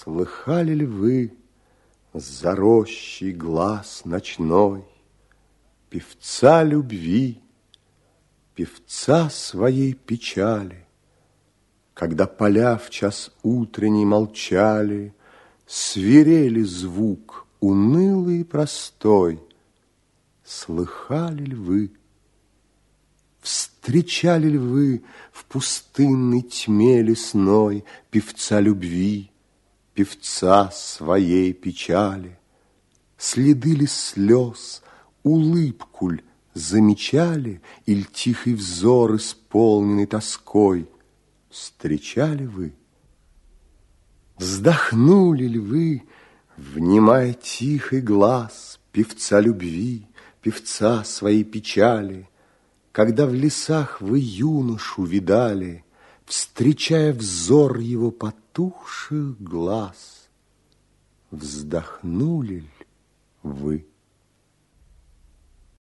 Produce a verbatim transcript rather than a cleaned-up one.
Слыхали ли вы за рощей глас ночной певца любви, певца своей печали, когда поля в час утренний молчали, свирели звук унылый и простой? Слыхали ли вы, встречали ли вы в пустынной тьме лесной певца любви, певца своей печали? Следы ли слез, улыбку ль замечали, иль тихий взор, исполненный тоской, встречали вы? Вздохнули ли вы, внимая тихий глас певца любви, певца своей печали, когда в лесах вы юношу видали, встречая взор его потухших глаз? Вздохнули ли вы?